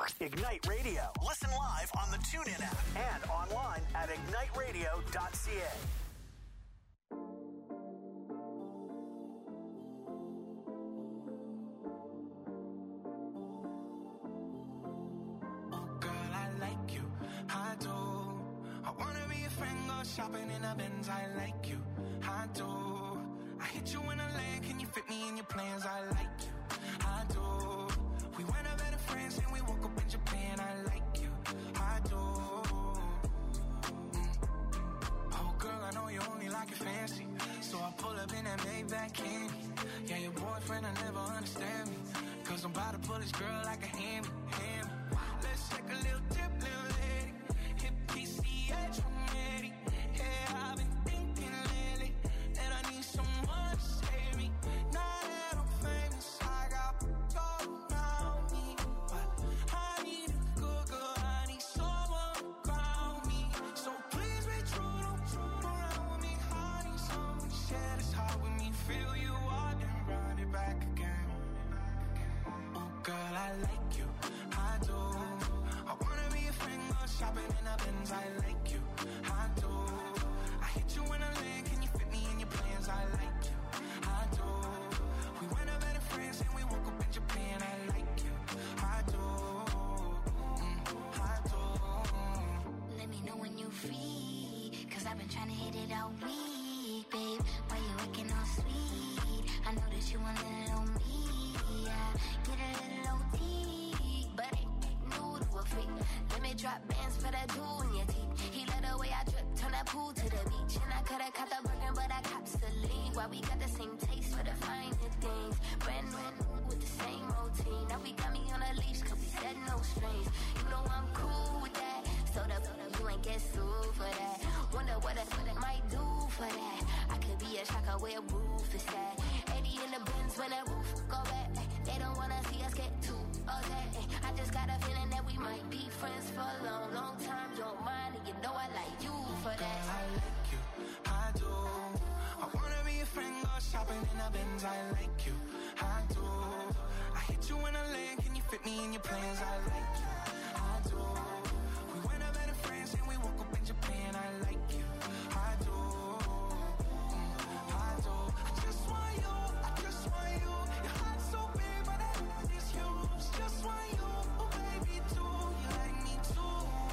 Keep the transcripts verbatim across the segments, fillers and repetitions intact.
Ignite Radio. Listen live on the TuneIn app and online at ignite radio dot c a. Shopping in a Benz, I like you, I do. I hit you in a land, can you fit me in your plans? I like you, I do. We went out better friends and we woke up in Japan, I like you, I do. Mm. Oh girl, I know you only like it fancy, so I pull up in that Maybach candy. Yeah, your boyfriend will never understand me, cause I'm about to pull this girl like a hammy, hammy. Let's take a little dip, little lady, hit P C H, I'm ready. I've been thinking lately that I need someone to save me. Now that I'm famous, I got gold around me, but I need a good girl, I need someone to ground me. So please be true, don't true around with me. I need someone to share this heart with me. Feel you up and run it back again. Oh girl, I like you, I do. I wanna be a friend, go shopping in a Benz, I like you, I do. When I land, can you fit me in your plans? I like you, I do. We went out better friends and we woke up in Japan. I like you, I do, mm, I do. Let me know when you free, cause I've been trying to hit it all week, babe. Why you acting all sweet? I know that you want a little on me, yeah. Get a little O T, but ain't new to a freak. Let me drop bands for that jewel in your teeth. He let the way I drip, turn that pool to the beach. And I could've caught the burger, but I cops the lead. Why we got the same taste for the finer things. Brand new with the same routine. Now we got me on a leash, cause we said no strings. You know I'm cool with that. So the you ain't get sued for that. Wonder what I might do for that. I could be a shocker where roof is at. eighty in the Benz when the roof go back. They don't wanna see us get too upset. I just got a feeling that we might be friends for a long, long time. Don't mind, and you know I like you for that. Girl, I like you, I do. I wanna be a friend, go shopping in a Benz. I like you, I do. I hit you in a land, can you fit me in your plans? I like you, I do. We went out better friends and we woke up in Japan. I like you, I do, mm, I do. I just want you, I just want you. Your heart's so big, but I know it's yours. Just want you, oh baby, too. You like me too.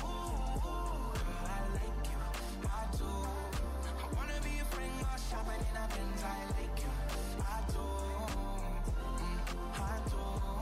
Girl, I like you, I do. I wanna be a friend, go shopping in a Benz. I like you, I do, mm, I do.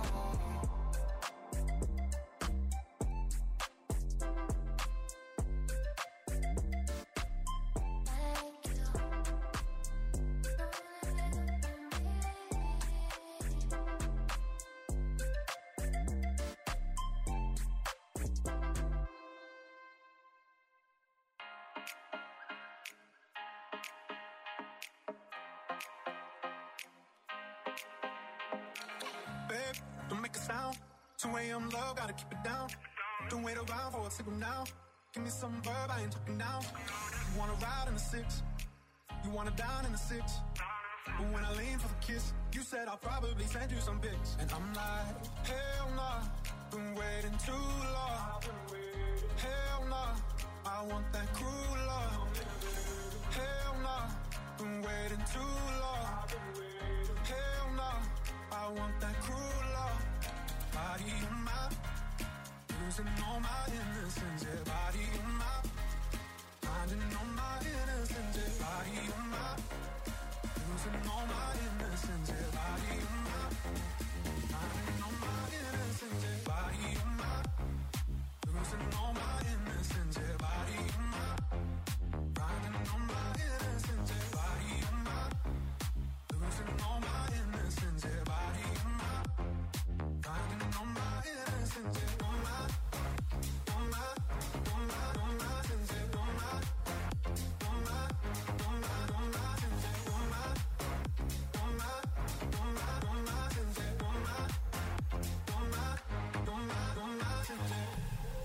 two a.m. love, gotta keep it down. Don't wait around for a signal now. Give me some verb, I ain't talking now. You wanna ride in the six, you wanna dine in the six. But when I lean for the kiss, you said I'll probably send you some pics. And I'm like, hell nah, been waiting too long. Hell nah, I want that cruel love. Hell nah, been waiting too long. Hell nah, I want that cruel love. Body in my, losing all my innocence, yeah. Body in my, finding all my innocence, yeah. Body in my, losing all my innocence, yeah. Body in my, finding all my innocence, yeah. Body in my, losing all my innocence, yeah. Body in my, finding all my innocence, yeah. Body in my, losing all my innocence, yeah. Body in my, finding all my innocence, yeah. All my, all my, all my, all my innocence, yeah. All my, all my, all my, all my innocence, yeah. All my, all my, all my, all my innocence, yeah. All my, all my, all my, all my innocence, yeah.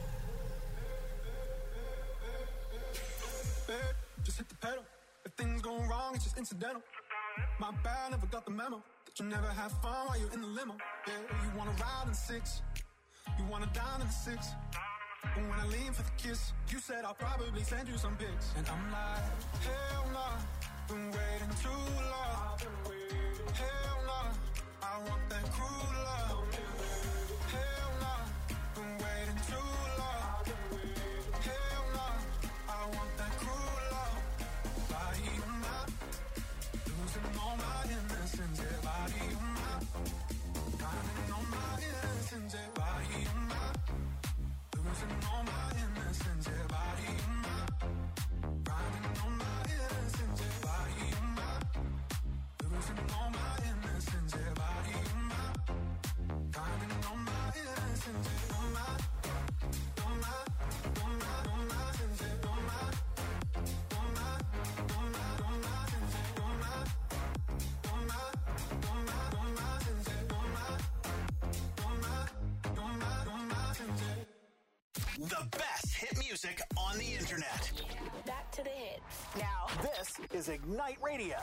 Babe, just hit the pedal. If things go wrong, it's just incidental. My bad, never got the memo that you never have fun while you're in the limo. Yeah, you wanna ride in six, you wanna dine in the six. But when I lean for the kiss, you said I'll probably send you some pics. And I'm like, hell nah, been waiting too long. Hell nah, I want that cruel love. Hell nah, been waiting too long. Hell nah, I want that cruel love. Body on my, losing all my innocence. Yeah, body on my, finding all my innocence. Yeah, body on my, losing all my innocence. Yeah, body on my, finding all my innocence. Yeah, body on my, losing all my innocence. Yeah, body on my, finding all my innocence. Yeah, on my, on my, on my, on my innocence. Yeah, on my, on my, on my, on my innocence. Yeah, on my, on my, on my, on my innocence. Yeah, on my, on my, on my, on my innocence. Yeah. The best hit music on the internet. Back to the hits. Now, this is Ignite Radio.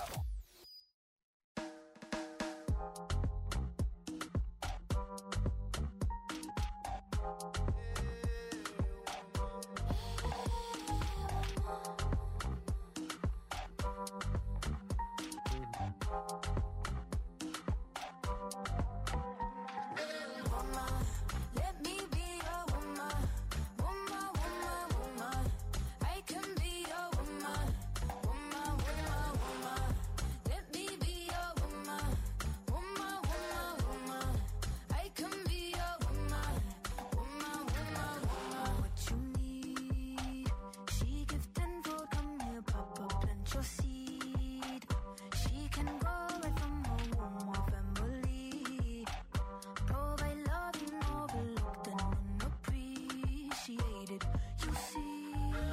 Let me be your woman, woman, woman, woman. I can be your woman, woman, woman, woman. Let me be your woman, woman, woman, woman. I can be your woman, woman, woman, woman. What you need, she give tenfold. Come here, Papa, plant your seed. She can go right from her womb or family. Provide love and overlooked and unappreciated. You see,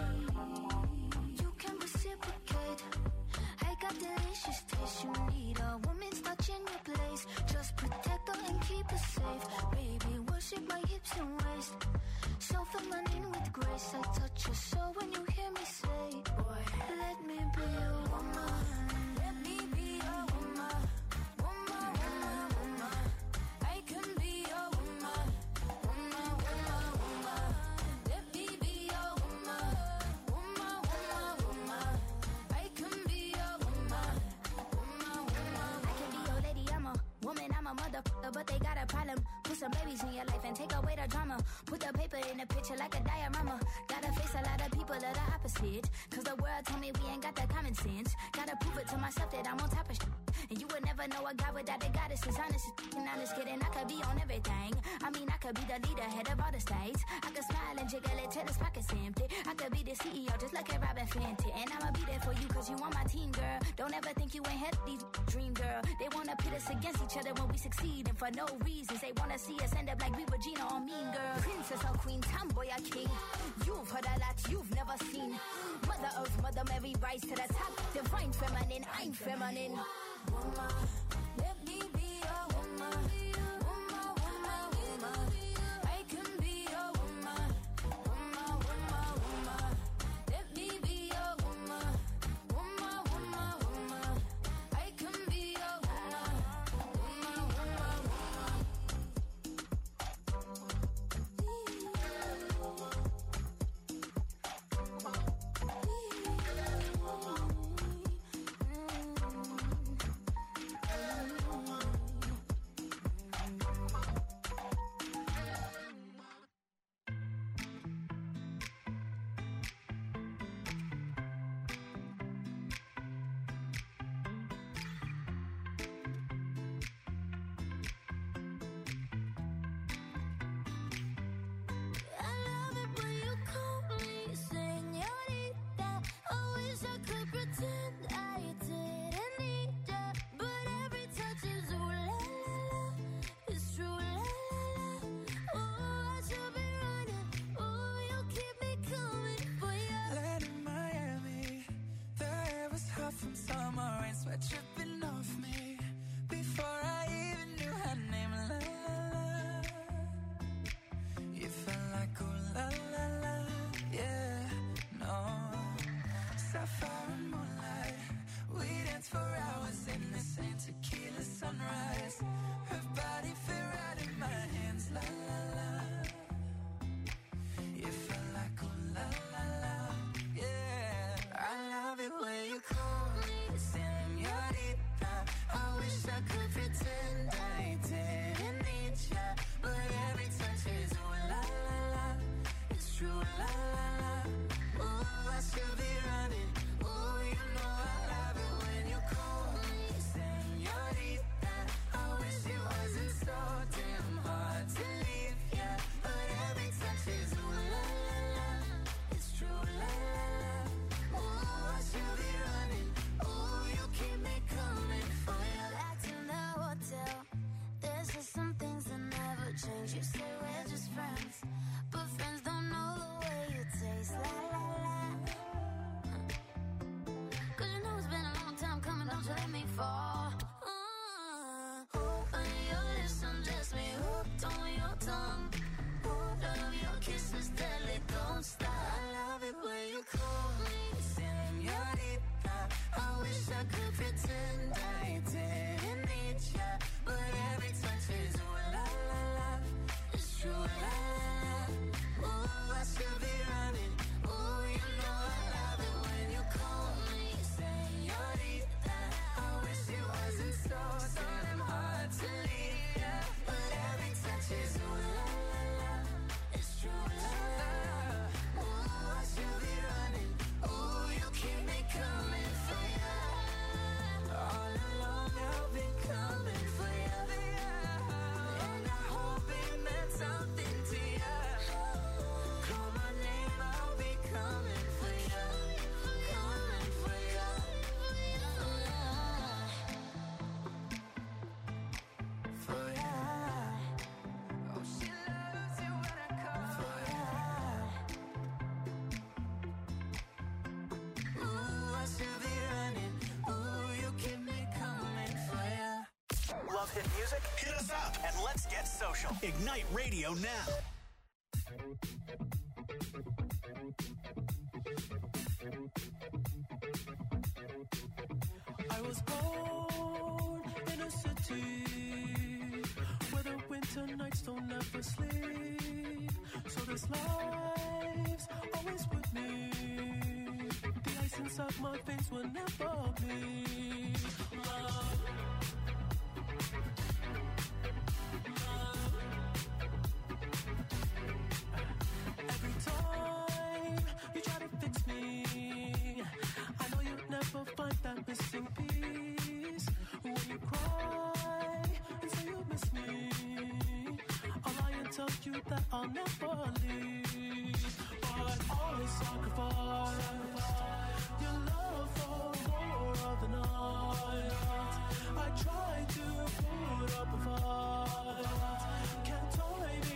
you can reciprocate. I got delicious taste. You need a woman's touch in your place. Just protect her and keep her safe. Baby, worship my hips and waist. So feminine with grace. I touch your soul when you hear me say, boy, let me be your woman. Let me be your woman. Woman, woman, woman. I can be your woman, woman, woman, woman. Let me be your woman, woman, woman, woman. I can be your woman, woman, woman. I can be your lady, I'm a woman, I'm a mother, but they got a problem. Put some babies in your life and take away the drama. Put the paper in the picture like a diorama. Gotta face a lot of people of the opposite. Cause the world told me we ain't got the common sense. Gotta prove it to myself that I'm on top of shit. And you would never know a guy without a goddess is honest. And I'm just kidding, I could be on everything. I mean, I could be the leader, head of all the states. I could smile and jiggle it till his pockets empty. I could be the C E O, just like a Robin Fenty. And I'ma be there for you cause you on my team, girl. Don't ever think you ain't had these dream, girl. They wanna pit us against each other when we succeed. And for no reasons, they wanna see us end up like we Regina or Mean Girl. Princess or queen, tomboy or king. You've heard a lot you've never seen. Mother Earth, Mother Mary, rise to the top. Divine feminine, I'm feminine. Woman, let me be your woman. Woman, woman, woman. I can be your woman. Woman, woman, woman. Let me be your woman. Woman, woman, woman. I can be your woman. Woman, woman, woman. la la. Ooh, I should be running. Ooh, you know I love it when you call me señorita. I wish it wasn't so damn hard to leave, yeah. But every touch is ooh la la la. It's true la la la. Ooh, I should be running. Ooh, you keep me coming for you. Back to the hotel. There's just some things that never change. You say we're just friends, but friends don't know the way you taste. La la la. Cause you know it's been a long time coming, don't you let me fall. Uh, on your lips, undress me, hooked on your tongue. Love your kisses, deadly, don't stop. I love it when you call me señorita. I wish I could pretend I didn't need ya, but every touch is ooh la la la. It's true la la la. Ooh, I should be running. Ooh, you know I love it when you call me señorita. I wish it wasn't so damn hard to leave, yeah. But every touch is ooh la la la. It's true la la la. Ooh, I should be running. Ooh, you keep me coming for ya. All along I've been coming for ya. And I hope it meant something to ya. Call my name, I'll be coming for ya. Coming for ya. For ya. Oh, she loves it when I call for ya. Ooh, I should be running. Ooh, you keep me coming for ya. Love hit music? Hit us up and let's get social. Ignite Radio now. I was born in a city where the winter nights don't ever sleep. So this life's always with me. The ice inside my veins will never bleed. Love. Every time you try to fix me, I know you'll never find that missing piece. When you cry and say you miss me, I'll lie and tell you that I'll never leave. But always sacrifice your love for more of the night. I try to put up a fight, can't tie me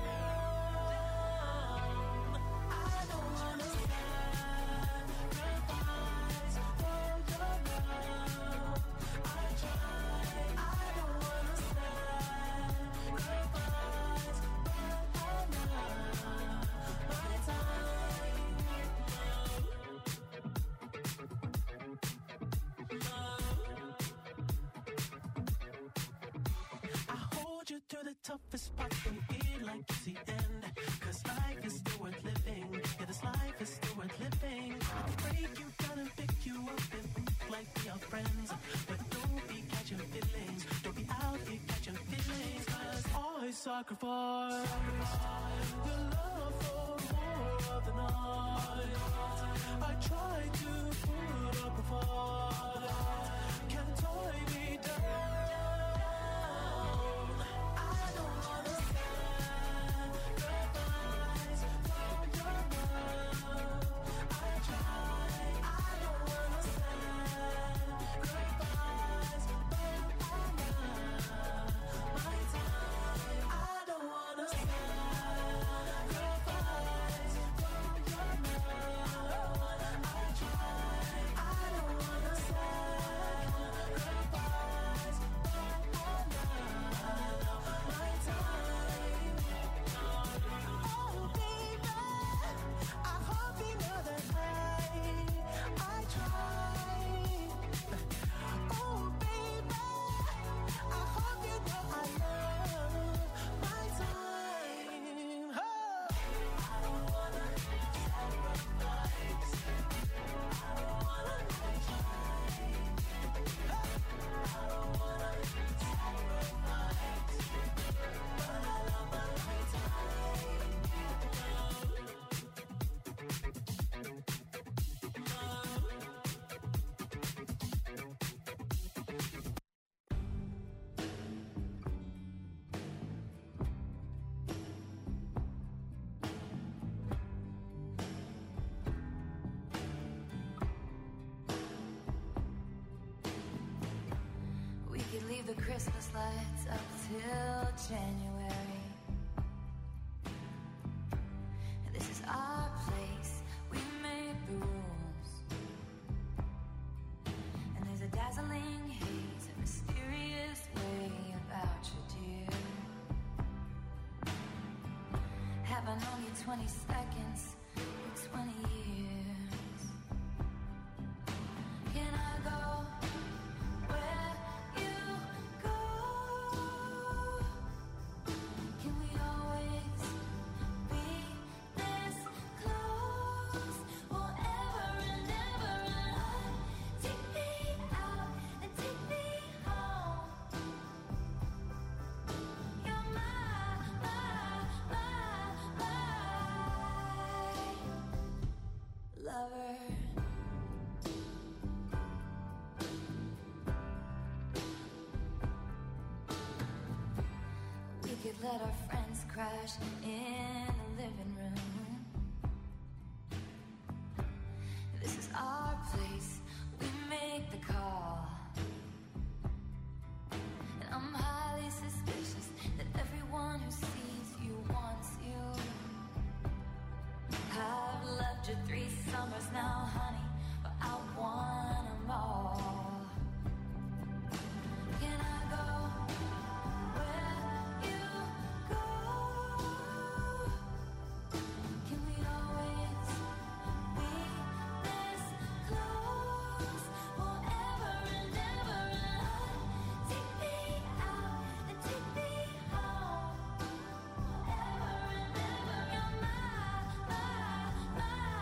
down. I don't understand sacrifice for your love. I try, I don't understand sacrifice for my time. I hold you through the toughest parts, don't feel like it's the end. Cause life is still worth living. Yeah, this life is still worth living. I can break you down and pick you up and think like we are friends. But don't be catching feelings. Don't be out here catching feelings. Cause I sacrifice your love for more of the night. I try to put up a fight, can't tie me down. I don't understand sacrifice for your love. I try, I don't understand sacrifice for my my time. I don't understand Christmas lights up till January. This is our place, we made the rules. And there's a dazzling haze, a mysterious way about you, dear. Have I known you twenty seconds or twenty years? Can I go where you go? Can we always be this close forever and ever? And take me out and take me home. You're my, my, my, my lover. We could let our friends crash in the living room. This is our place, we make the call. And I'm highly suspicious that everyone who sees you wants you. I've loved you three summers now, honey, but I want them all. Can I go where you go? Can we always be this close forever and ever? And take me out and take me home forever and ever. You're my, my,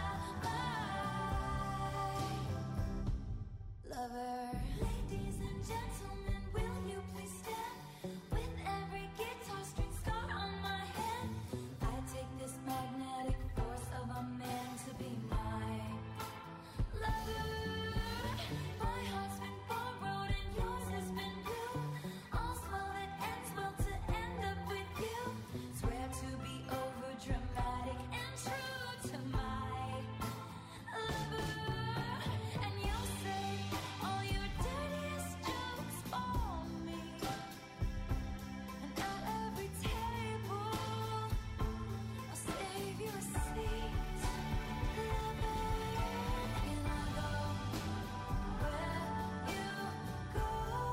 my lover. Ladies and gentlemen, will you please stand? With every guitar string scar on my head, I take this magnetic force of a man to be my lover. My heart's been borrowed and yours has been blue. All's well that ends well to end up with you. Swear to be over dramatic and true to my lover. And you'll say all your dirtiest jokes for me. And at every table, I'll save you a seat, lover. Can I go where you go?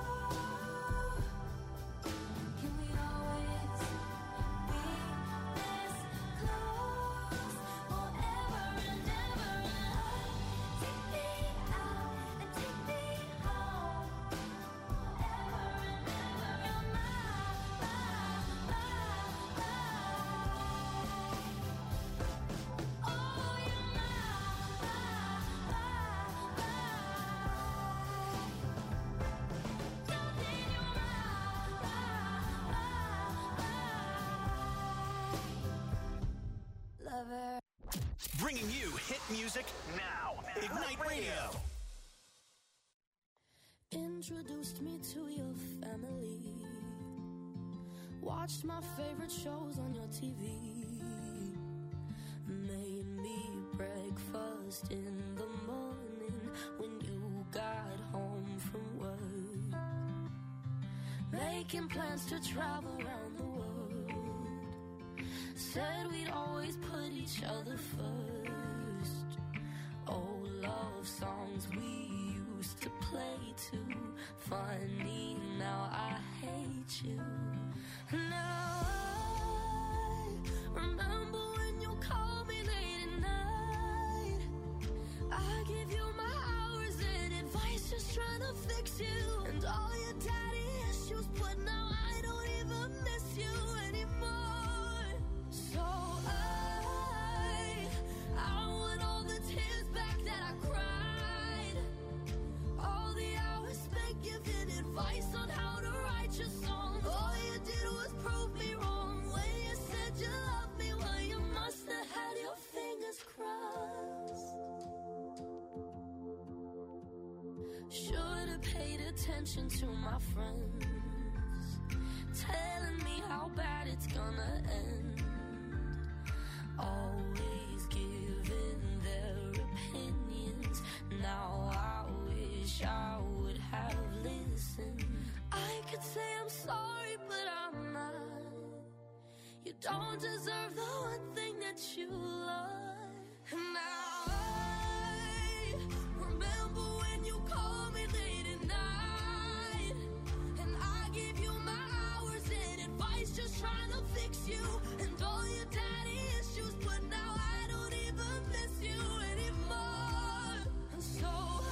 Can we always be this close forever and ever? Take me out and take me home forever and ever. You're my, my, my, oh, you're my, my, my, darling, you're my, my, lover. Bringing you hit music now. Ignite Radio. Introduced me to your family. Watched my favorite shows on your T V. Made me breakfast in the morning when you got home from work. Making plans to travel around the world. Said we'd always put each other first. Old love songs we used to play too. Funny, now I hate you. Now I remember when you called me late at night. I give you my hours and advice, just trying to fix you. And all your daddy issues, but now I don't even miss you anymore. So I, I want all the tears back that I cried. All the hours spent giving advice on how to write your songs. All you did was prove me wrong when you said you loved me. Well, you must have had your fingers crossed. Should have paid attention to my friends, telling me how bad it's gonna end. Always giving their opinions. Now I wish I would have listened. I could say I'm don't deserve the one thing that you love. And now I remember when you called me late at night, and I gave you my hours and advice, just trying to fix you and all your daddy issues. But now I don't even miss you anymore. And so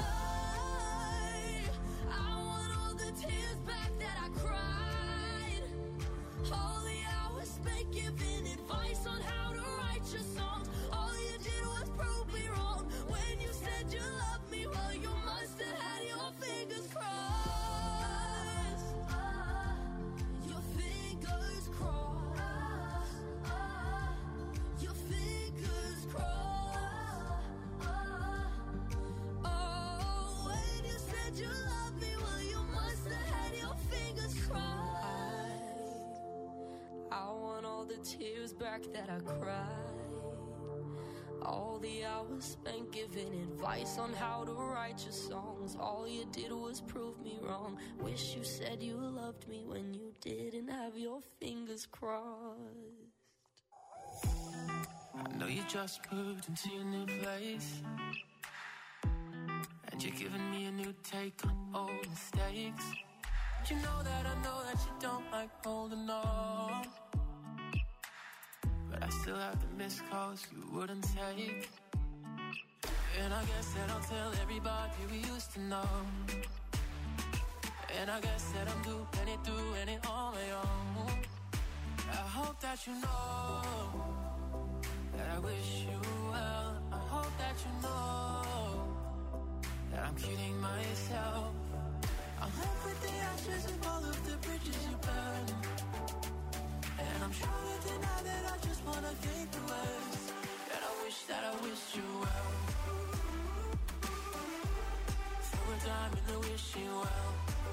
I, I want all the tears back that I cried, all the hours spent giving advice on how to write your songs. All you did was prove me wrong when you said you loved me. Well, you must have had your fingers crossed. Your fingers crossed. Your fingers crossed. Oh, when you said you loved me, well, you must have had your fingers crossed. I want all the tears back that I cried, all the hours spent giving advice on how to write your songs. All you did was prove me wrong. Wish you said you loved me when you didn't have your fingers crossed. I know you just moved into your new place, and you're giving me a new take on old mistakes. You know that I know that you don't like holding on, but I still have the missed calls you wouldn't take. And I guess that I'll tell everybody we used to know. And I guess that I'm doing it, doing it on my own. I hope that you know that I wish you well. I hope that you know that I'm kidding myself. I'm left with the ashes of all of the bridges you burned, and I'm trying to deny that I just wanna think the worst. And I wish that I wished you well. Throw a dime in the wishing well,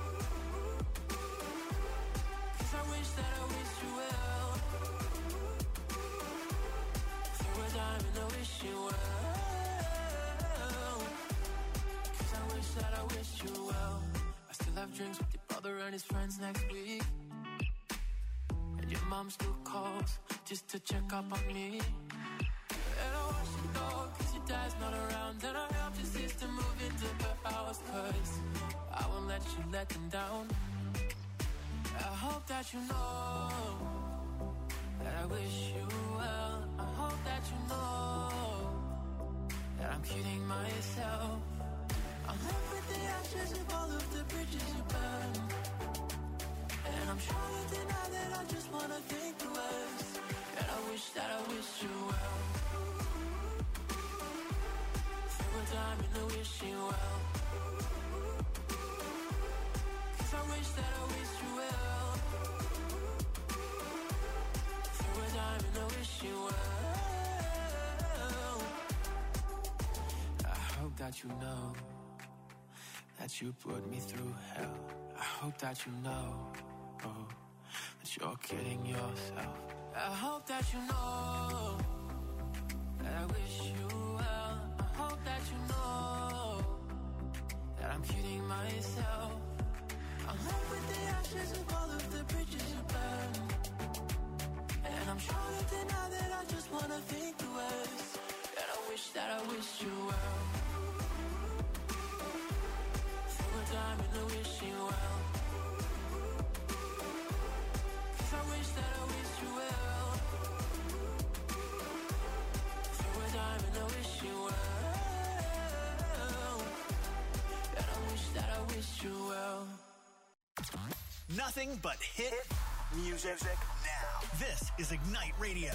'cause I wish that I wished you well. Throw a dime in the wishing well, 'cause I wish that I wished you well. I still have drinks with your brother and his friends next week, and your mom still calls just to check up on me. And I watch you go, 'cause your dad's not around, and I helped your sister move into her house, 'cause I won't let you let them down. I hope that you know that I wish you well. I hope that you know that I'm kidding myself. I'm left with the ashes of all of the bridges you burned, and I'm trying to deny that I just wanna think the worst. And I wish that I wished you well. Throw a dime in the wishing well, 'cause I wish that I wished you well. Throw a dime in the wishing well. I hope that you know that you put me through hell. I hope that you know, oh, that you're kidding yourself. I hope that you know that I wish you well. I hope that you know that I'm kidding myself. I'm left with the ashes of all of the bridges you burned, and I'm trying to deny that I just wanna think the worst. And I wish that I wished you well. Time in the wishing well, 'cause I wish that I wished you well. Throw a dime in the wishing well, and I wish that I wished you well. Nothing but hit music now. This is Ignite Radio.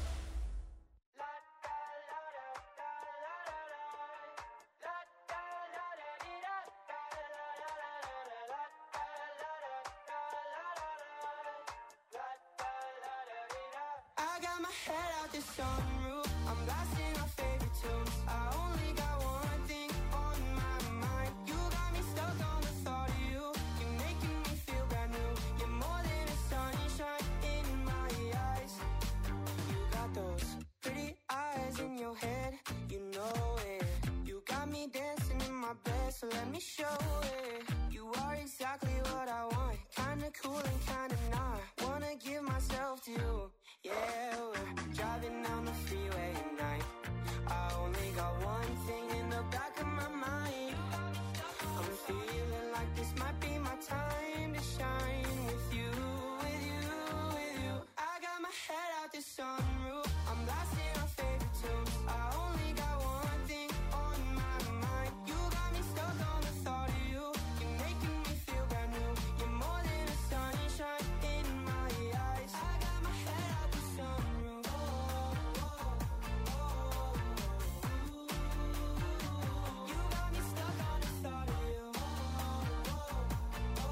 I got my head out the sunroof, I'm blasting our favorite tunes. I only got one thing on my mind. You got me stuck on the thought of you. You're making me feel brand new. You're more than a sunshine in my eyes. You got those pretty eyes in your head, you know it. You got me dancing in my bed, so let me show it. You are exactly what I want, kinda cool and kinda not. Wanna give myself to you. Yeah, we're driving down the freeway at night. I only got one thing in the back of my mind. I'm feeling like this might be my time to shine with you, with you, with you. I got my head out the sunroof. I'm blasting our favorite tunes. I only got one thing on my mind. You got me stuck on the thought of you. You're making me feel brand new. You're more than a sunshine in my eyes. I got my head out the sunroof. Oh, oh, oh, oh. You got me stuck on the thought of you. Oh, oh,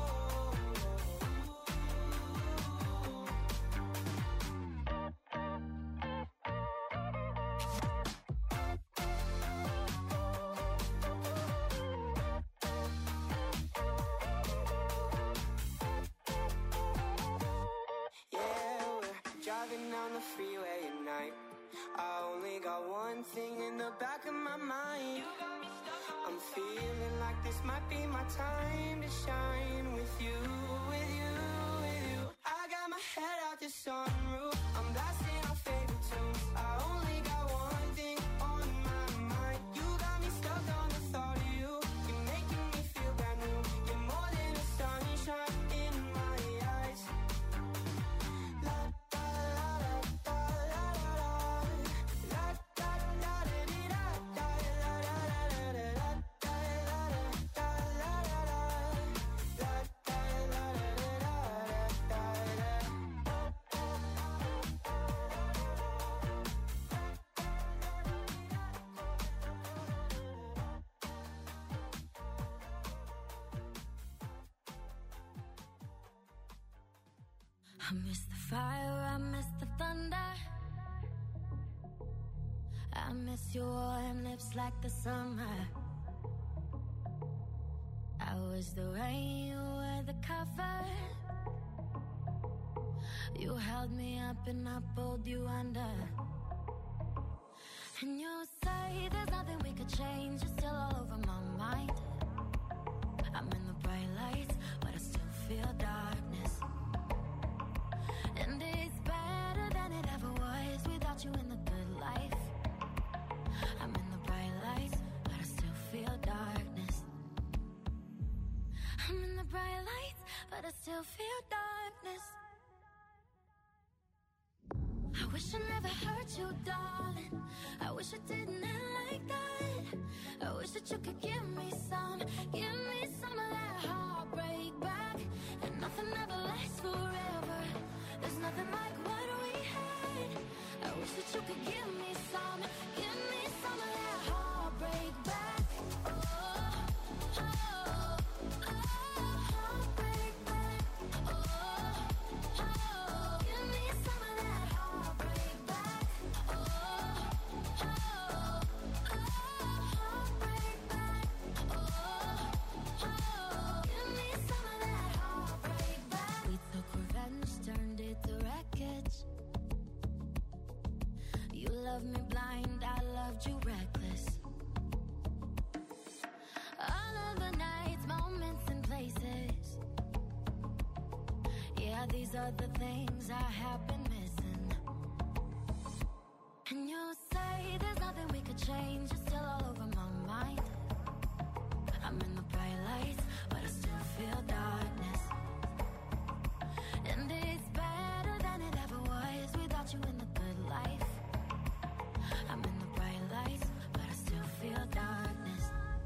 yeah, we're driving down the freeway at night. I only got one thing in the back of my mind. I'm feeling like this might be my time to shine with you, with you, with you. I got my head out the sunroof. I'm blasting our favorite tunes. I only got one thing on my mind. You got me stuck on the thought of you. You're making me feel brand new. You're more than a sunshine in my eyes. La da la la da la la la. La da la da di da da la la la la la. Da la la da la la la. La da la la da da I miss the fire, I miss the thunder. I miss your warm lips like the summer. I was the rain, you were the cover. You held me up and I pulled you under. And you say there's nothing we could change. You're still all over my mind. I'm in the bright lights, but I still feel darkness. And it's better than it ever was without you in the good life. I'm in the bright lights, but I still feel darkness. I'm in the bright lights, but I still feel darkness. I wish I never hurt you, darling. I wish I didn't end like that. I wish that you could give me some, give me some of that heartbreak back. And nothing ever lasts forever. There's nothing like what we had. I wish that you could give me some, give me some of that heartbreak back. Oh, oh, oh, heartbreak back. Oh, oh, give me some of that heartbreak back. Oh, oh, oh, heartbreak back. Oh, oh, give me some of that heartbreak back. We took revenge, turned it to wreckage. You loved me blind, I loved you reckless. All of the nights, moments and places. Yeah, these are the things I have been missing. And you say there's nothing we could change. You're still all over my mind. I'm in the bright lights, but I still feel darkness. And it's better than it ever was without you in the good life. I'm in the bright lights, but I still feel darkness.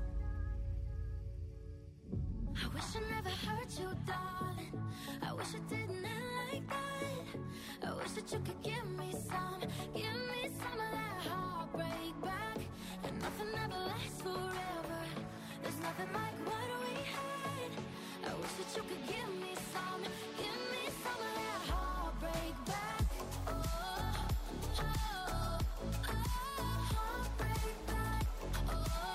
I wish I never hurt you, darling. I wish I didn't end like that. I wish that you could give me some, give me some of that heartbreak back. And nothing ever lasts forever. There's nothing like what we had. I wish that you could give me some, give me some of that heartbreak back. Oh, oh, oh, heartbreak back. Oh,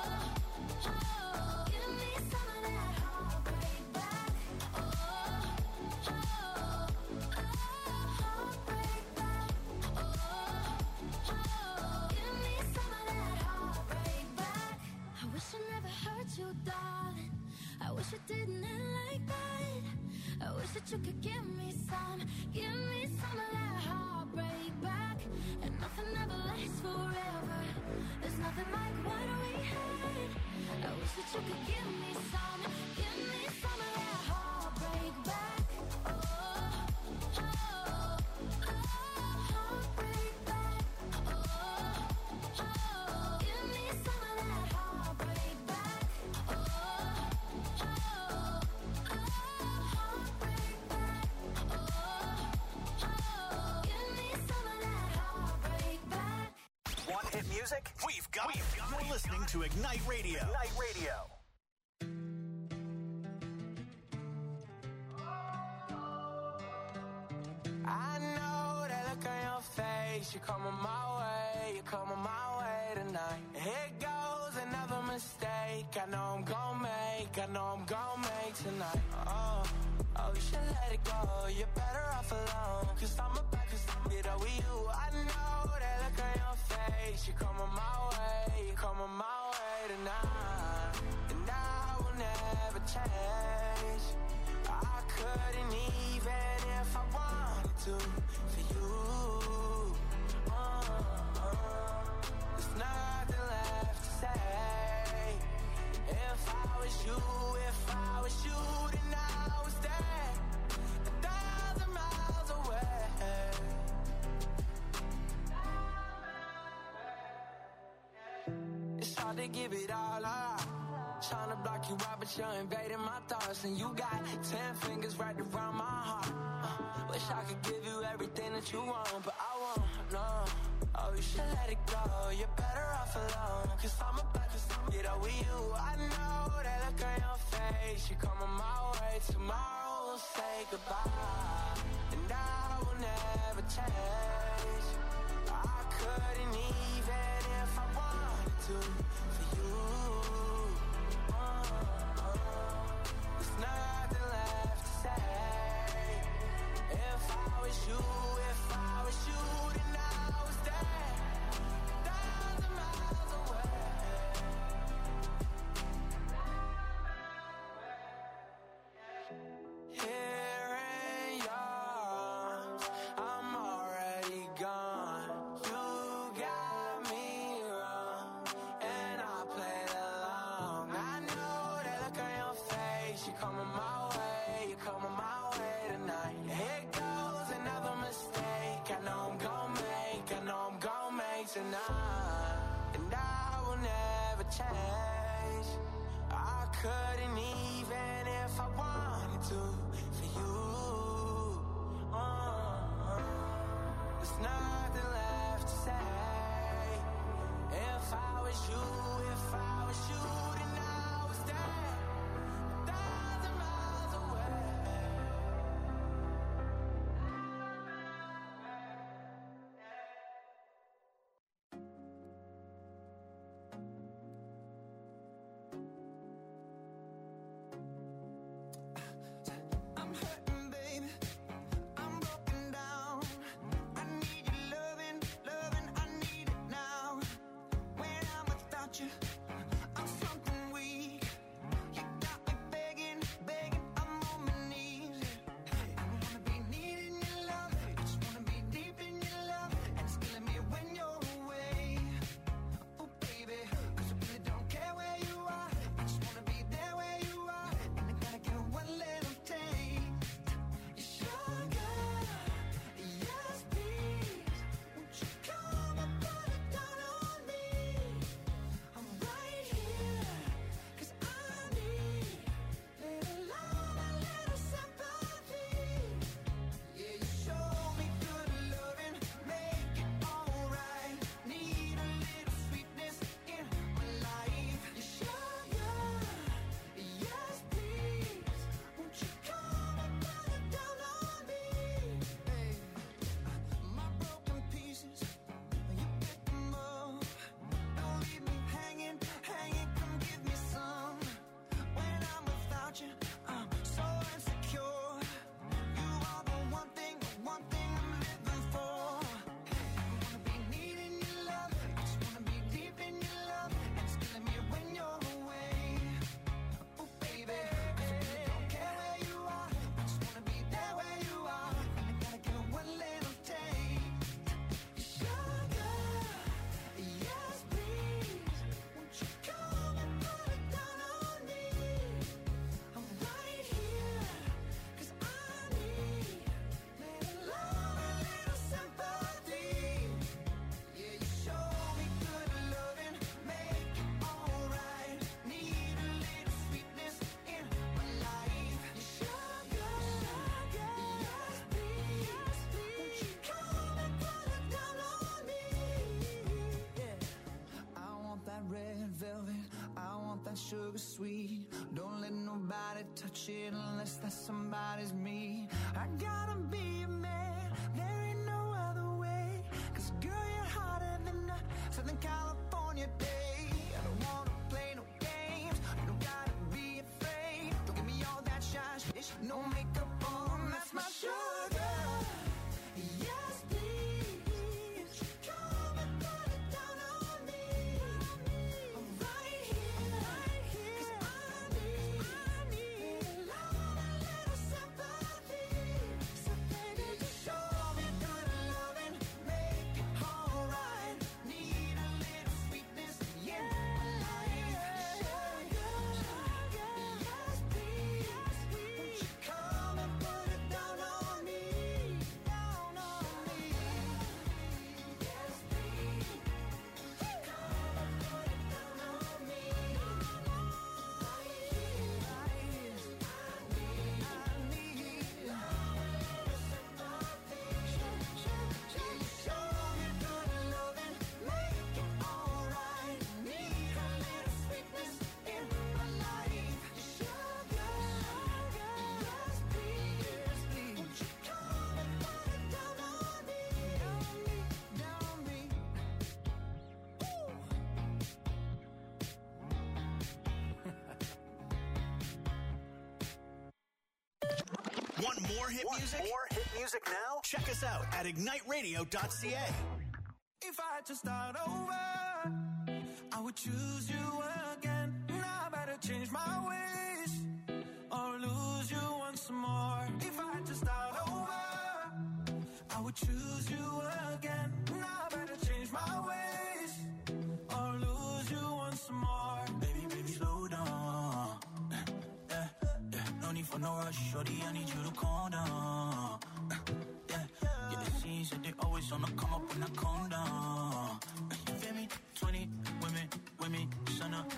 oh, give me some of that heartbreak back. Oh, oh, oh, heartbreak back. Oh, oh, give me some of that heartbreak back. I wish I never hurt you, darling. I wish it didn't end like that. I wish that you could give me some, give me some of that heartbreak. heartbreak back, and nothing ever lasts forever. There's nothing like what we had. I wish that you could give me some, give me some of that heartbreak back. Oh, oh, oh, heartbreak back. Oh, oh, give me some of that heartbreak back. Oh, oh, oh, heartbreak back. Oh, oh, give me some of that heartbreak back. Want hit music? We've got it. You're listening to Ignite Radio. Ignite Radio. I know that look on your face. You're coming my way, you're coming my way tonight. Here goes another mistake. I know I'm gon' make, I know I'm gon' make tonight. Oh, oh, you should let it go. You're better off alone. Cause I'm about to get over you. I know that look on your face. You're coming my way, you're coming my way tonight. And I will never change. I couldn't even if I wanted to for you. Uh, uh, there's nothing left to say. If I was you, if I was you, then I was there, a thousand miles away. It's hard to give it all up. Trying to block you out, but you're invading my thoughts. And you got ten fingers right around my heart. uh, Wish I could give you everything that you want, but I won't, no. Oh, you should let it go. You're better off alone. Cause I'm about to get over you. I know that look on your face. You're coming my way. Tomorrow we'll say goodbye, and I will never change. I couldn't even if I wanted to for you. There's nothing left to say. If I was you, if I was you, then I was there, a thousand miles away. Here in yours, I'm already gone. You got me wrong, and I played along. I know that look on your face. You're coming my way, you're coming my way tonight. Here goes another mistake. I know I'm gon' make, I know I'm gon' make tonight. And I will never change. I couldn't even if I wanted to for you. Uh, there's nothing left to say. If I was you, if I was you, then I was there, a thousand miles away. I'm hurting, baby. I'm broken down. I need your loving, loving. I need it now. When velvet. I want that sugar sweet. Don't let nobody touch it unless that somebody's me. I gotta be a man, there ain't no other way. Cause girl, you're hotter than a Southern California day. I don't wanna play no games, you don't gotta be afraid. Don't give me all that shy shit, no makeup on, that's my sugar. Yes, please, come and put it down on me. I'm right here, right here, 'cause I need, I need love and a little sympathy. So baby, just show me good loving, make it alright. Need a little sweetness in my life. Sugar, sugar, yes please, won't you come and put it down on me, down on me. Yes please, come and put it down on me. Right here, right here, I need, I need love and a little sympathy. Show me good loving, make it alright. Need a little sweetness in my life. Sugar, yes please, won't you come and put it down on me, down on me, down Want more hit music? More hit music now? Check us out at ignite radio dot c a. If I had to start over, I would choose you again. Now I better change my ways or lose you once more. If I had to start over, I would choose you again. Now I better change my ways or lose you once more. Baby, baby, slow down. Yeah, yeah, no need for no rush, shorty, I need you to calm down. Yeah, yeah, it seems that they always on the come up when I calm down. You feel me? twenty women with me, sun up,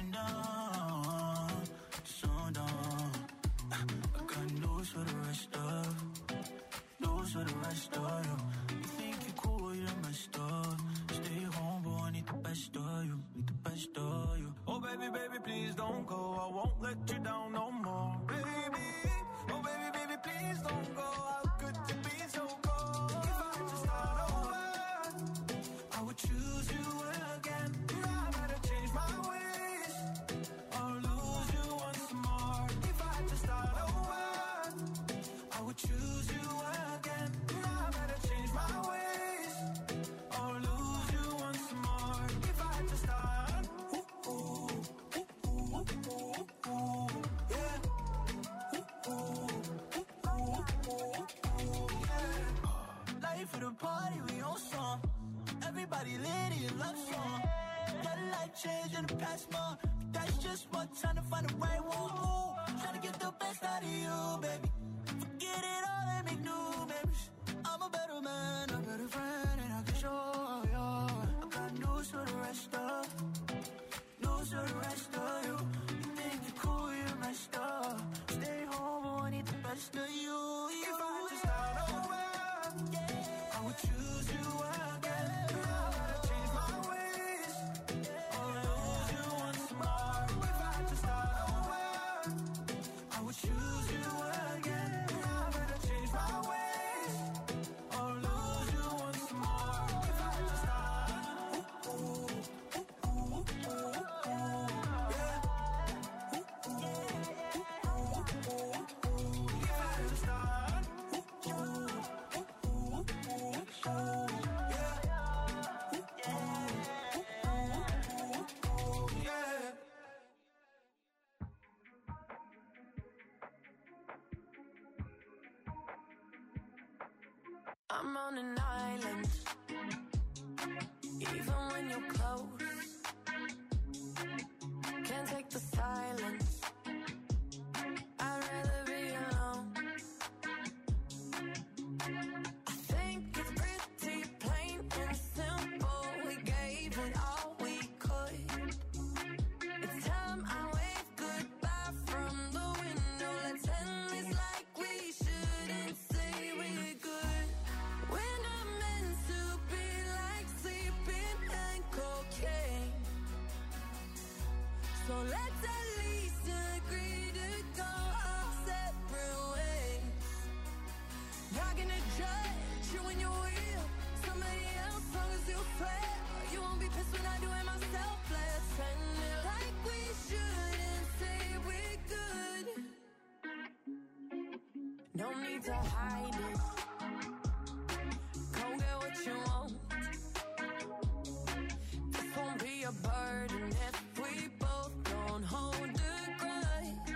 sundown, sundown. I got news for the rest of, news for the rest of you. You think you cool, you're messed up. Stay home, boy, I need the best of you, need the best of you. Oh baby, baby, please don't go, I won't let you down no more. Baby, oh baby, baby, please don't go. How could you be so cold? If I had to start over, I would choose you again. Now I better change my ways or lose you once more. If I had to start over, I would choose you again. Now I better change my ways or lose you once more. If I had to start, ooh, ooh, ooh, ooh, ooh, ooh, yeah. Ooh, ooh, ooh, ooh, ooh, yeah. Life for the party, we on song. Everybody lit in love song. Got a life change in the past month. That's just one time to find the right one. Ooh, trying to get the best out of you, baby. Forget it all and make new memories. I'm a better man, a better friend, and I can show you. I got news for the rest of, news for the rest of you. You think you're cool, you're messed up. Stay home, I need the best of you. If I had to start over, I would choose you again. Now I gotta change my ways or lose you once more. If I had to start over, I would choose you again. Now I better change my ways or lose you once more. If I had to start, ooh, ooh, ooh, ooh, ooh, ooh, yeah. Ooh, ooh, ooh, ooh, ooh, ooh. If I had to start, ooh, ooh, ooh, ooh, ooh, ooh, yeah. Ooh, ooh, ooh, ooh, ooh, yeah. I'm on an island, even when you're close. Can't take the silence, I'd rather be alone. I think it's pretty plain and simple. We gave it all we could. It's time I wave goodbye from the window. Let's end this like we shouldn't say we're good. We're not meant to be like sleeping and cocaine. let's at least agree to go our separate ways. Not gonna judge you when you're real. Somebody else, long as you fair. You won't be pissed when I do it myself. Let's end it like we should and say we're good. No need to hide it. Go get what you want. This won't be a burden if we both don't hold a grudge.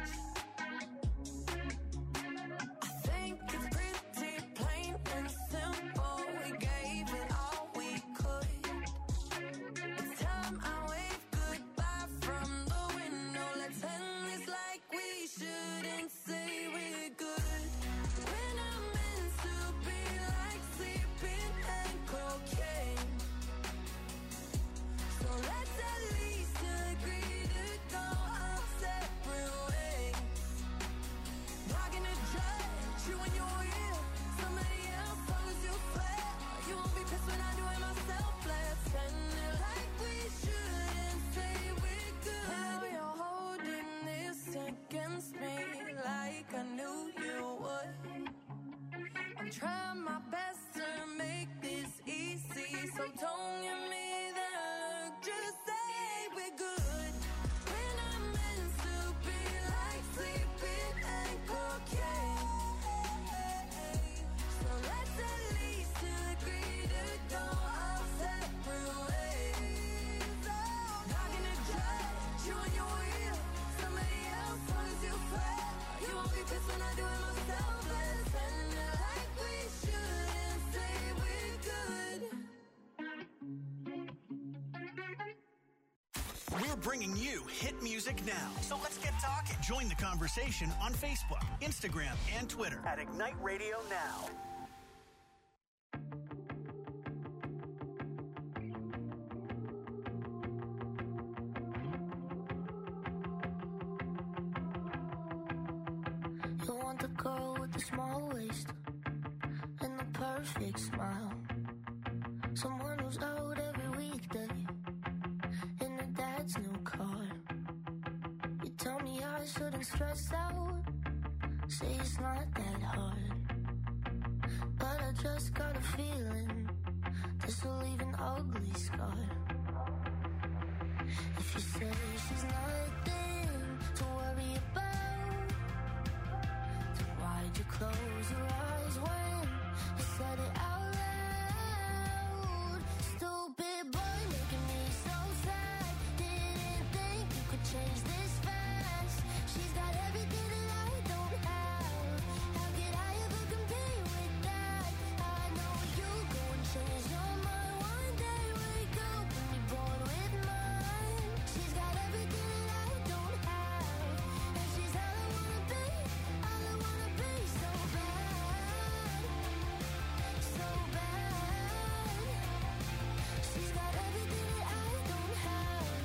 I think it's pretty plain and simple. We gave it all we could. It's time I wave goodbye from the window. Let's end this like we should and say we're good. When I'm meant to be like sleeping and cocaine. So let's at least agree to go our separate ways. Not gonna judge you when you're real. Somebody else, long as you fair. You won't be pissed when I do it myself. Let's end it like we should and say we're good. Now you're holding this against me like I knew you would. I'm trying my best to make this easy, so don't give me that look. Just say we're good. When I'm meant to be like sleeping and cocaine. So let's at least agree to go our separate ways. Not gonna judge you when you're real. Somebody else, long as you fair. You won't be pissed when I do it myself. Let's end it like we should and say we're good. We're bringing you hit music now. So let's get talking. Join the conversation on Facebook, Instagram, and Twitter at Ignite Radio Now. You want the girl with the small waist and the perfect smile. Someone who's out every weekday in her dad's new car. You tell me I shouldn't stress out, say it's not that hard. But I just got a feeling this will leave an ugly scar. If you say she's nothing to worry about, then why'd you close your eyes when you said it out loud? Stupid boy making me so sad. Didn't think you could change this fast. She's got everything that I don't have. How could I ever compete with that? I know you go and change your mind one day. Wake up and be bored with mine. She's got everything that I don't have, and she's all I wanna be, all I wanna be. So bad, so bad. She's got everything that I don't have.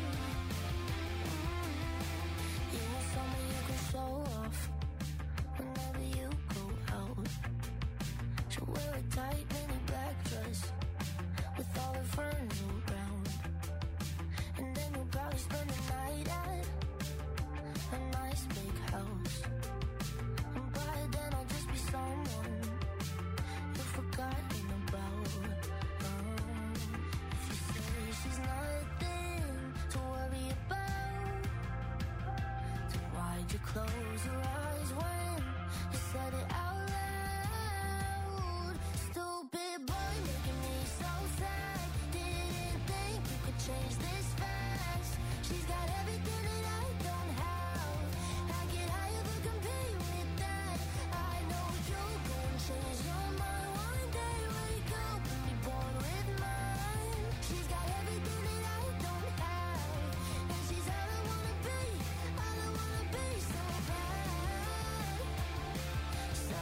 You want someone you can show off whenever you go out. She'll wear a tight mini black dress with all her friends around, and then you'll probably spend the night at a nice big house. And by then I'll just be someone you've forgotten about. Um, if you say she's nothing to worry about, then why'd you close your eyes when you said it out loud? Stupid boy making me so sad. Didn't think you could change this fast. She's got everything that I don't have. How could I ever compete with that? I know you'll go and change your mind one day. Wake up and be bored with mine. She's got everything that I don't have, and she's all I wanna be, all I wanna be. So bad, so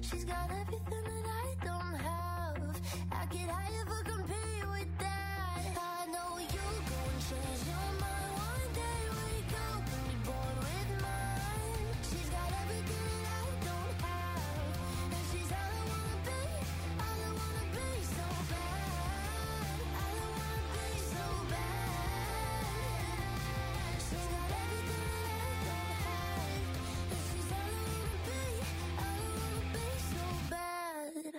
She's got everything that I don't have. I could I ever compare with that? I know you gon' change your mind one day. Wake up and be born with mine. She's got everything that I don't have, and she's all I wanna be. All I wanna be so bad. All I wanna be so bad. She's got everything that I don't have, and she's all I wanna be. All I wanna be so bad.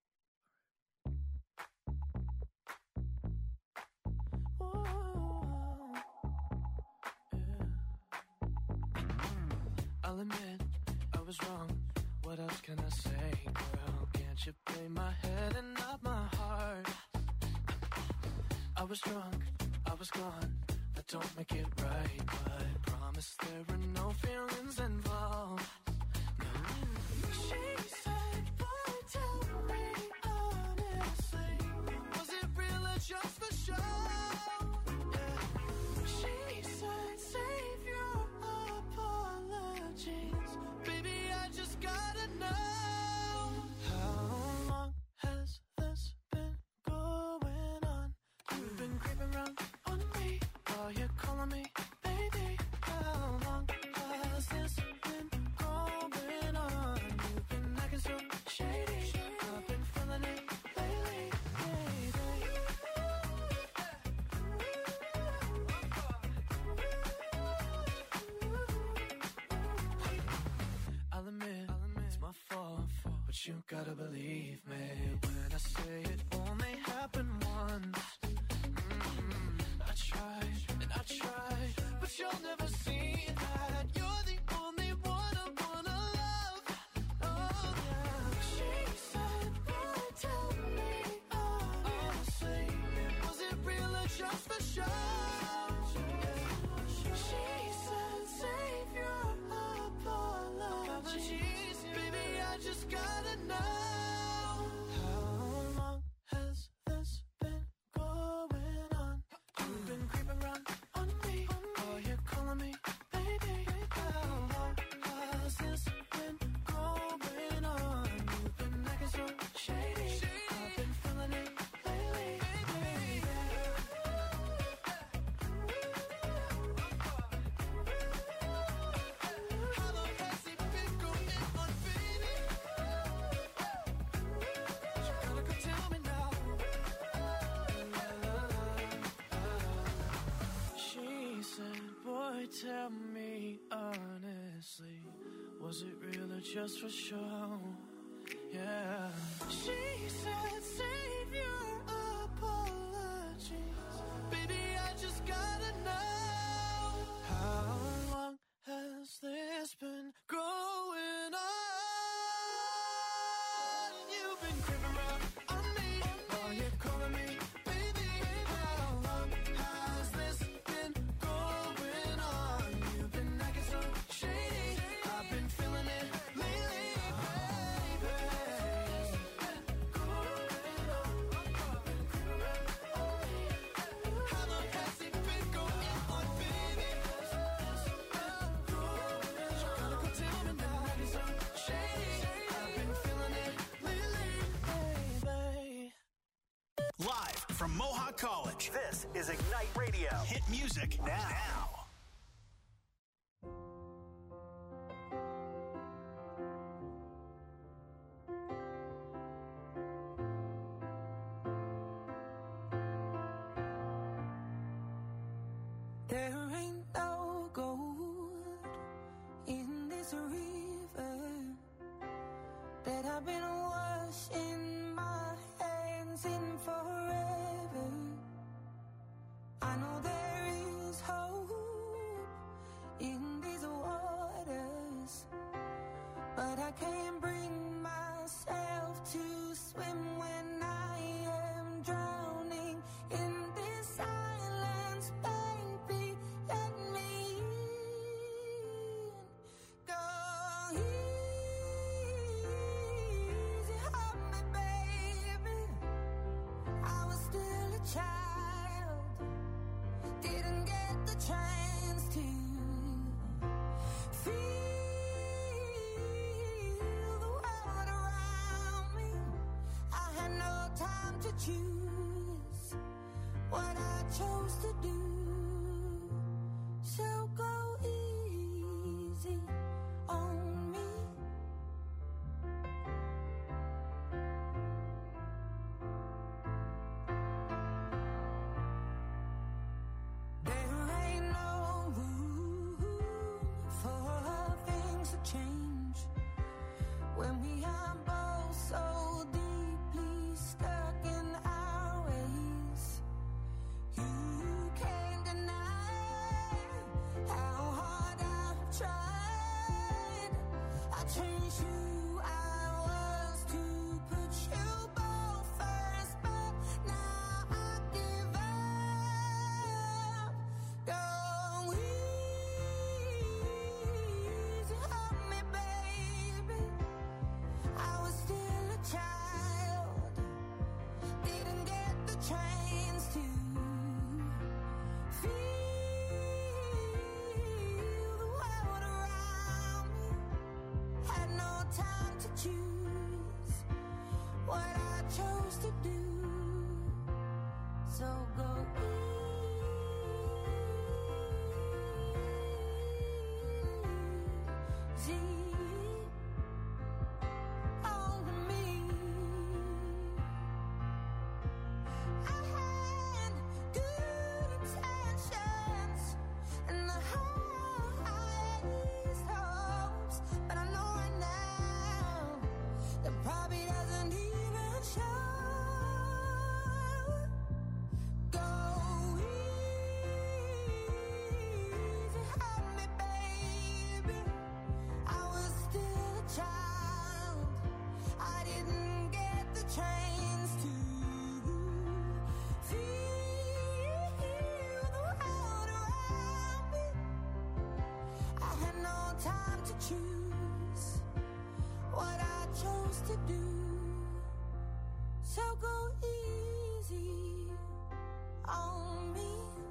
I'll admit I was wrong. What else can I say, girl? Can't you play my head and not my heart? I was drunk, I was gone. That don't make it right, but promise there are no feelings involved. No. She said, boy, tell me honestly, was it real or just for show? Yeah. She said, save your apologies. Baby, I just gotta know, how long has this been going on? You've been creeping around on me while you're calling me baby. How long has this been going on? You've been acting so shady. I've been feeling it lately, baby. I'll admit, it's my fault, but you gotta believe me when I say it only happened once. Mm-hmm. I tried and I tried, but you'll never see that. You're the only one I wanna love. Oh yeah. She said, boy, tell me honestly, was it real or just for show? She said, save your apologies. Baby, I just gotta know, how long has this been going on? You've been creeping around on me while you're calling me baby. How long has this been going on? You've been acting so shady. I've been feeling it lately, baby. How long has it been going on, baby? You gotta go tell me now. She said, boy, tell me honestly, was it real or just for show? Yeah. She said, save your apologies. Baby, I just gotta know, how long has this been going on? You've been creeping around on me while you're calling me baby. How long has this been going on? You've been acting so shady. I've been feeling it lately, baby. How long has it been going on, baby? You gotta go tell me now. It's so shady. I've been feeling it lately, baby. Live from Mohawk College, this is Ignite Radio. Hit music now. There ain't no gold in this river that I've been washing my hands in forever. I know there is hope in these waters, but I can't bring myself to swim when I am drowning in this silence, baby. Let me in. Go easy on me, baby. I was still a child, didn't get the choose what I chose to do. So go easy on me. There ain't no room for things to change when we are both so deeply stuck in our ways. You can't deny how hard I've tried. I changed who I was to put you both first, but now I give up. Go easy on me, baby. I was still a child, didn't get the chance to feel the world around me. Had no time to choose what I chose to do. So go easy on me. I had good intentions and the highest hopes, but I know right now that probably doesn't even show. Go easy on me, baby. I was still a child. I didn't get the chance to feel the world around me. I had no time to choose what I chose to do. So go easy on me.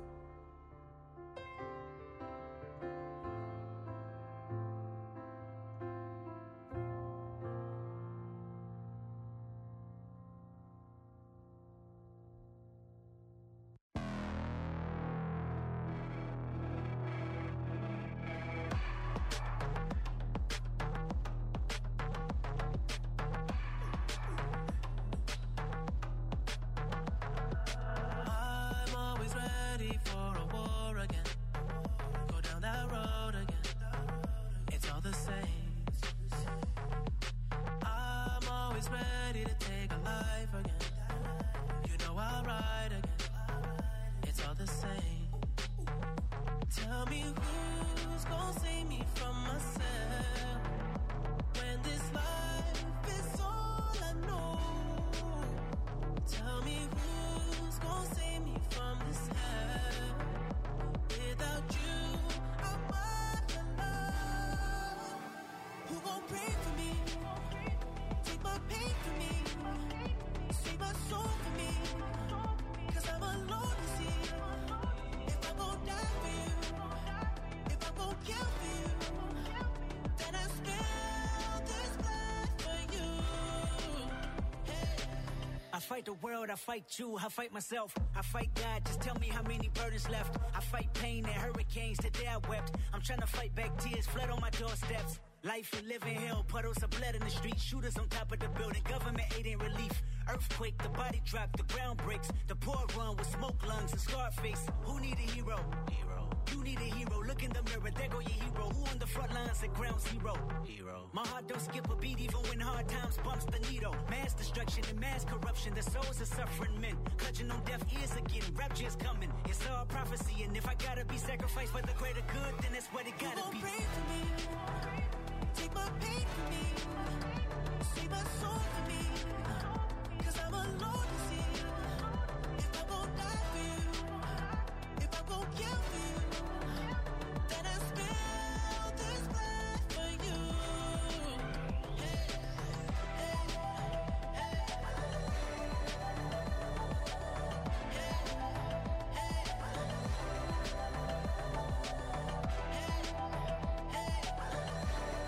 I'm always ready for a war again. Go down that road again. It's all the same. I'm always ready to take a life again. You know I'll ride again. It's all the same. Tell me who's gonna save me from myself when this life is all I know. Tell me who's gonna save me from this hell. Without you, I'm alone. Who gon' pray for me? Take my pain for me. Save my soul for me. Cause I'm alone to see. If I'm gon' die for you, if I'm gon' kill for you, then I spill this blood for you. I fight the world, I fight you, I fight myself, I fight God, just tell me how many burdens left. I fight pain and hurricanes, today I wept. I'm trying to fight back tears, flood on my doorsteps. Life and living hell, puddles of blood in the street, shooters on top of the building, government aid ain't relief. Earthquake, the body drop, the ground breaks, the poor run with smoke lungs and scarred face. Who need a hero? Hero. You need a hero, look in the mirror, there go your hero. Who on the front lines at ground zero? Hero. My heart don't skip a beat even when hard times bumps the needle. Mass destruction and mass corruption, the souls of suffering men. Clutching on deaf ears again, rapture's coming. It's all prophecy, and if I gotta be sacrificed for the greater good, then that's what it gotta be. Pray for me, take my pain for me, save my soul for me. Cause I'm alone to see. If I'm gon' die for you, if I'm gon' kill for you, then I spill this blood for you. Hey, hey, hey. Hey, hey.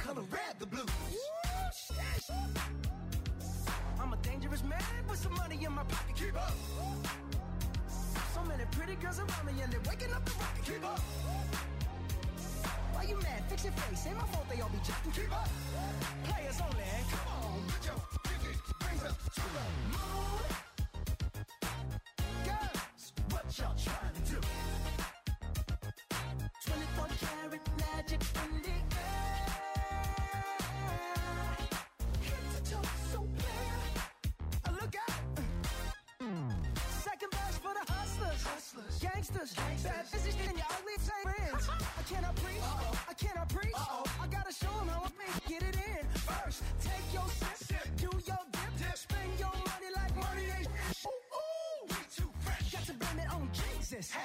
color red, the blues. I'm a dangerous man with some money in my pocket. Keep up. So many pretty girls around me and they're waking up the rocket. Keep up. Why you mad? Fix your face. Ain't my fault they all be jacking. Keep up. Players only. Come on, put your pinky rings up to the moon. Girls, what y'all trying to do? twenty-four karat magic in the air. Head to toe, so clear. Uh, look out. Second verse for the hustlers. Hustlers. Gangsters. Gangsters. Bad business in your ugly friends. I cannot preach. Uh-oh. I cannot preach. Uh-oh. I gotta show them how I make get it in. First, take your sip. Sip. Do your dip. Dip. Spend your money like money ain't. Ooh, ooh, we too fresh. Got to blame it on Jesus. Hey.